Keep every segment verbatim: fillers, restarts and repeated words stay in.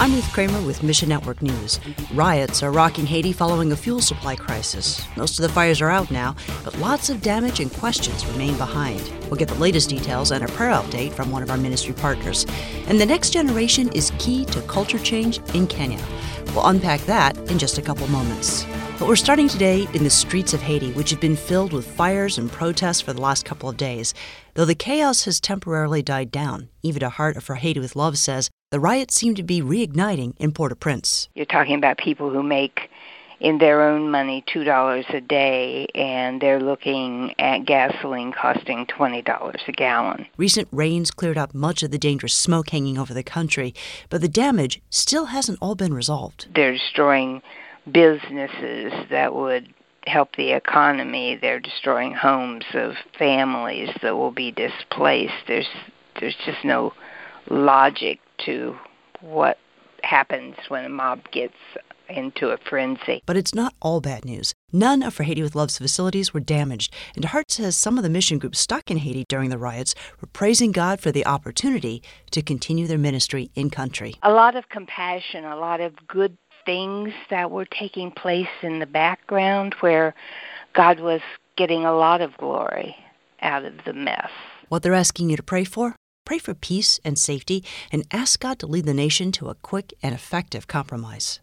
I'm Ruth Kramer with Mission Network News. Riots are rocking Haiti following a fuel supply crisis. Most of the fires are out now, but lots of damage and questions remain behind. We'll get the latest details and a prayer update from one of our ministry partners. And the next generation is key to culture change in Kenya. We'll unpack that in just a couple moments. But we're starting today in the streets of Haiti, which have been filled with fires and protests for the last couple of days. Though the chaos has temporarily died down, Eva DeHart of For Haiti with Love says the riots seem to be reigniting in Port-au-Prince. You're talking about people who make, in their own money, two dollars a day, and they're looking at gasoline costing twenty dollars a gallon. Recent rains cleared up much of the dangerous smoke hanging over the country, but the damage still hasn't all been resolved. They're destroying businesses that would help the economy. They're destroying homes of families that will be displaced. There's there's just no logic to what happens when a mob gets into a frenzy. But it's not all bad news. None of For Haiti with Love's facilities were damaged, and DeHart says some of the mission groups stuck in Haiti during the riots were praising God for the opportunity to continue their ministry in country. A lot of compassion, a lot of good things that were taking place in the background where God was getting a lot of glory out of the mess. What they're asking you to pray for? Pray for peace and safety and ask God to lead the nation to a quick and effective compromise.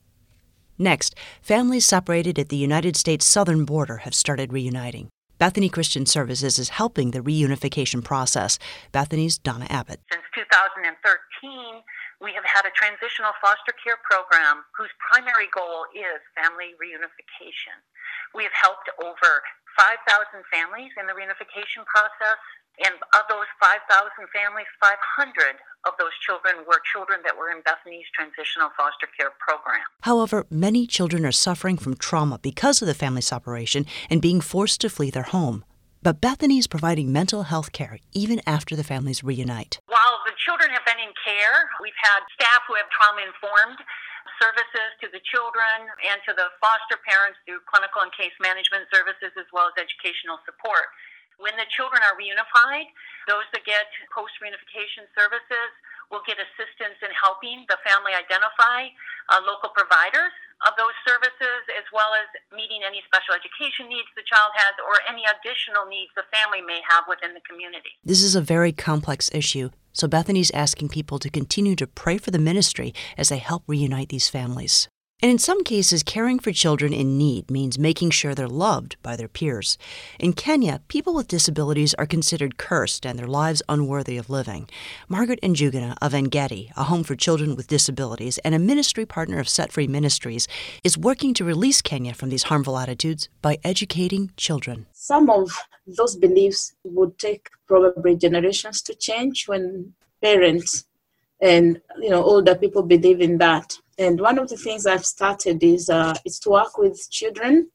Next, families separated at the United States southern border have started reuniting. Bethany Christian Services is helping the reunification process. Bethany's Donna Abbott. Since two thousand thirteen, we have had a transitional foster care program whose primary goal is family reunification. We have helped over five thousand families in the reunification process, and of those five thousand families, five hundred of those children were children that were in Bethany's transitional foster care program. However, many children are suffering from trauma because of the family separation and being forced to flee their home. But Bethany is providing mental health care even after the families reunite. While the children have been in care, we've had staff who have trauma-informed services to the children and to the foster parents through clinical and case management services as well as educational support. When the children are reunified, those that get post-reunification services will get assistance in helping the family identify uh, local providers of those services, as well as meeting any special education needs the child has or any additional needs the family may have within the community. This is a very complex issue, so Bethany's asking people to continue to pray for the ministry as they help reunite these families. And in some cases, caring for children in need means making sure they're loved by their peers. In Kenya, people with disabilities are considered cursed and their lives unworthy of living. Margaret Njuguna of Engedi, a home for children with disabilities and a ministry partner of Set Free Ministries, is working to release Kenya from these harmful attitudes by educating children. Some of those beliefs would take probably generations to change when parents and you know older people believe in that. And one of the things I've started is uh, is to work with children.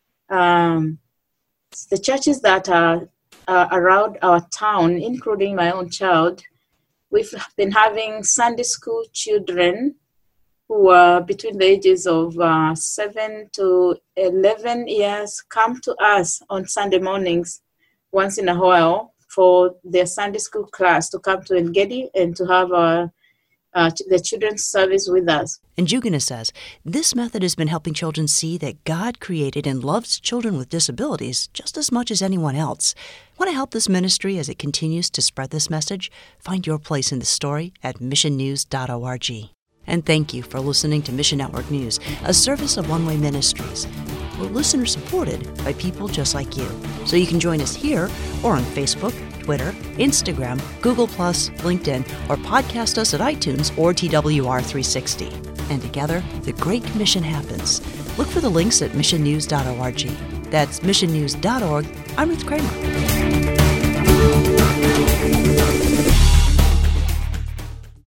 Um, the churches that are uh, around our town, including my own child, we've been having Sunday school children who are between the ages of uh, seven to eleven years come to us on Sunday mornings once in a while for their Sunday school class to come to Engedi and to have a Uh, the children's service with us. And Njuguna says this method has been helping children see that God created and loves children with disabilities just as much as anyone else. Want to help this ministry as it continues to spread this message? Find your place in the story at mission news dot org. And thank you for listening to Mission Network News, a service of One Way Ministries. We're listener supported by people just like you. So you can join us here or on Facebook, Twitter, Instagram, Google plus, LinkedIn, or podcast us at iTunes or T W R three sixty. And together, the Great Commission happens. Look for the links at mission news dot org. That's mission news dot org. I'm Ruth Kramer.